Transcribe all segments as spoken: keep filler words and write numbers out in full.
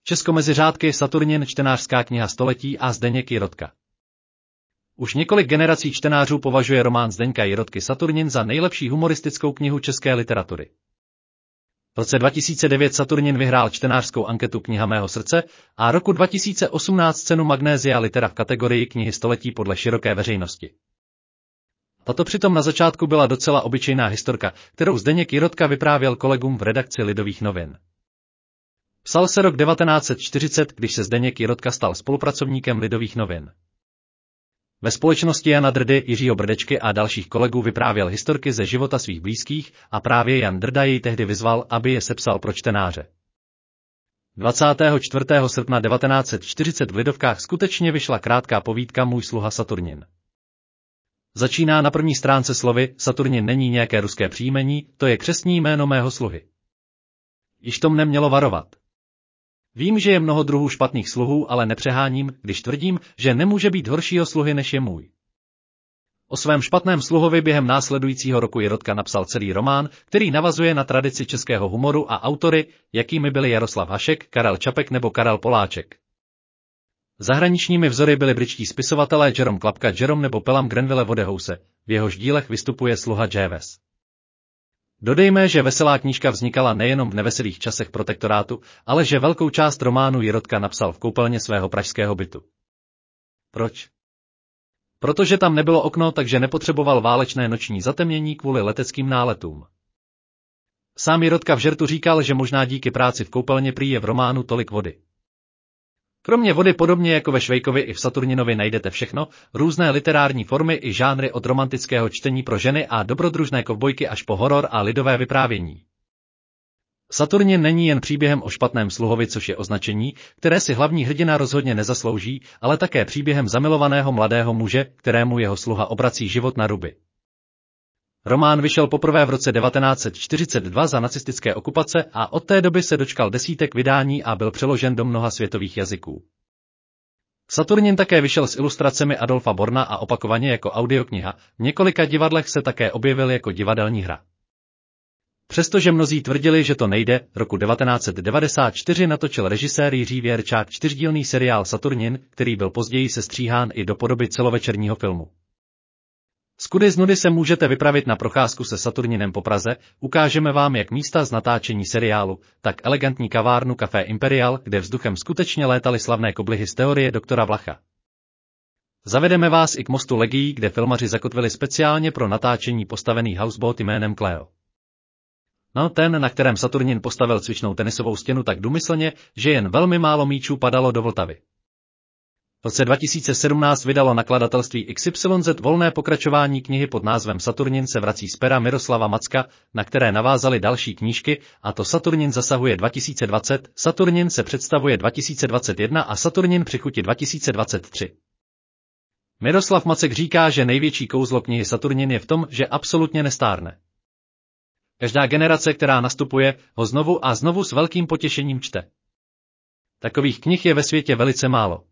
Česko mezi řádky, Saturnin, čtenářská kniha století a Zdeněk Jirotka. Už několik generací čtenářů považuje román Zdeňka Jirotky Saturnin za nejlepší humoristickou knihu české literatury. V roce dva tisíce devět Saturnin vyhrál čtenářskou anketu Kniha mého srdce a roku dva tisíce osmnáct cenu Magnesia Litera v kategorii knihy století podle široké veřejnosti. Tato přitom na začátku byla docela obyčejná historka, kterou Zdeněk Jirotka vyprávěl kolegům v redakci Lidových novin. Psal se rok devatenáct set čtyřicet, když se Zdeněk Jirotka stal spolupracovníkem Lidových novin. Ve společnosti Jana Drdy, Jiřího Brdečky a dalších kolegů vyprávěl historky ze života svých blízkých a právě Jan Drda jej tehdy vyzval, aby je sepsal pro čtenáře. dvacátého čtvrtého srpna devatenáct set čtyřicet v Lidovkách skutečně vyšla krátká povídka Můj sluha Saturnin. Začíná na první stránce slovy: Saturnin není nějaké ruské příjmení, to je křestní jméno mého sluhy. Již tom nemělo varovat. Vím, že je mnoho druhů špatných sluhů, ale nepřeháním, když tvrdím, že nemůže být horšího sluhy než je můj. O svém špatném sluhovi během následujícího roku Jirotka napsal celý román, který navazuje na tradici českého humoru a autory, jakými byli Jaroslav Hašek, Karel Čapek nebo Karel Poláček. Zahraničními vzory byli britští spisovatelé Jerome Klapka Jerome nebo Pelham Grenville Wodehouse, v jehož dílech vystupuje sluha Jeeves. Dodejme, že veselá knížka vznikala nejenom v neveselých časech protektorátu, ale že velkou část románu Jirotka napsal v koupelně svého pražského bytu. Proč? Protože tam nebylo okno, takže nepotřeboval válečné noční zatemnění kvůli leteckým náletům. Sám Jirotka v žertu říkal, že možná díky práci v koupelně prý je v románu tolik vody. Kromě vody podobně jako ve Švejkovi i v Saturninovi najdete všechno, různé literární formy i žánry od romantického čtení pro ženy a dobrodružné kovbojky až po horor a lidové vyprávění. Saturnin není jen příběhem o špatném sluhovi, což je označení, které si hlavní hrdina rozhodně nezaslouží, ale také příběhem zamilovaného mladého muže, kterému jeho sluha obrací život na ruby. Román vyšel poprvé v roce devatenáct set čtyřicet dva za nacistické okupace a od té doby se dočkal desítek vydání a byl přeložen do mnoha světových jazyků. Saturnin také vyšel s ilustracemi Adolfa Borna a opakovaně jako audiokniha, v několika divadlech se také objevil jako divadelní hra. Přestože mnozí tvrdili, že to nejde, roku devatenáct set devadesát čtyři natočil režisér Jiří Věrčák čtyřdílný seriál Saturnin, který byl později sestříhán i do podoby celovečerního filmu. Z kudy z nudy se můžete vypravit na procházku se Saturninem po Praze, ukážeme vám jak místa z natáčení seriálu, tak elegantní kavárnu Café Imperial, kde vzduchem skutečně létaly slavné koblihy z teorie doktora Vlacha. Zavedeme vás i k mostu Legií, kde filmaři zakotvili speciálně pro natáčení postavený houseboat jménem Cleo. No, ten, na kterém Saturnin postavil cvičnou tenisovou stěnu tak důmyslně, že jen velmi málo míčů padalo do Vltavy. V roce dva tisíce sedmnáct vydalo nakladatelství X Y Z volné pokračování knihy pod názvem Saturnin se vrací z pera Miroslava Macka, na které navázaly další knížky, a to Saturnin zasahuje dva tisíce dvacet, Saturnin se představuje dva tisíce dvacet jedna a Saturnin při chuti dva tisíce dvacet tři. Miroslav Macek říká, že největší kouzlo knihy Saturnin je v tom, že absolutně nestárne. Každá generace, která nastupuje, ho znovu a znovu s velkým potěšením čte. Takových knih je ve světě velice málo.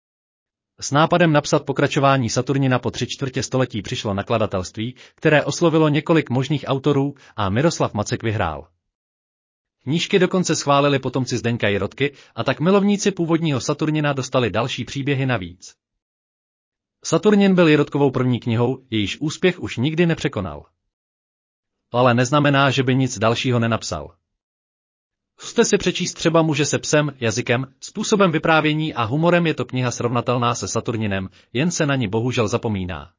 S nápadem napsat pokračování Saturnina po tři čtvrtě století přišlo nakladatelství, které oslovilo několik možných autorů a Miroslav Macek vyhrál. Knížky dokonce schválili potomci Zdeňka Jirotky a tak milovníci původního Saturnina dostali další příběhy navíc. Saturnin byl Jirotkovou první knihou, jejíž úspěch už nikdy nepřekonal. To ale neznamená, že by nic dalšího nenapsal. Zkuste si přečíst třeba Muže se psem, jazykem, způsobem vyprávění a humorem, je to kniha srovnatelná se Saturninem, jen se na ni bohužel zapomíná.